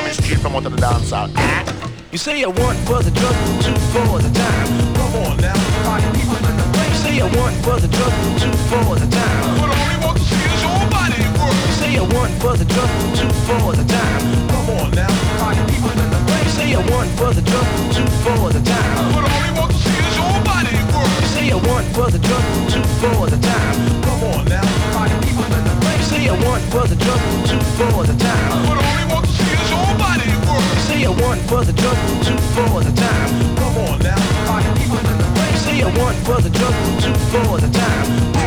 coming straight from out of the dance hall. You say you want for the drug, two for the time. Come on now, party people in the place. You say you want for the drug, two for the time. But all we want to see is your body work. You say you want for the drug, two for the time. Come on now, party people in the place. You say you want for the drug, two for the time. But all we want to see is your body work. You say you want for the drug, two for the time. Come on now, party people in the place. You say you want for the drug, two for the time. But all we want to see is your body work. You say you want for the drug, two for the time. Come on now, party people in the place. You say you want for the drug, two for the time.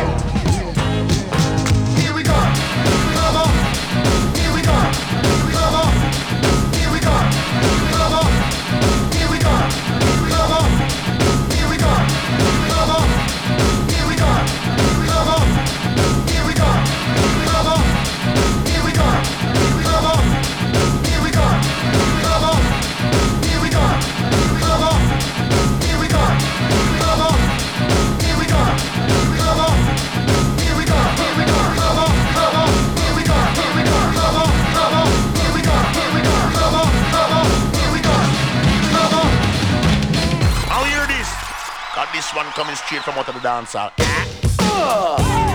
Here we go, come on. Here we go, come on. Here we go, come on. Here we go, come on. Here we go, come on. Here we go, come on. Here we go, come on. Here we go, come on. Here we go, come on. Here we go, come on. Here we go, come on. Here we go, come on. Here we go, here we go, come on, come on. Here we go, here we go, come on, come on. Here we go, here we go, come on, come on. Here we go, come on. Now hear this. Got this one coming straight from out of the dance hall.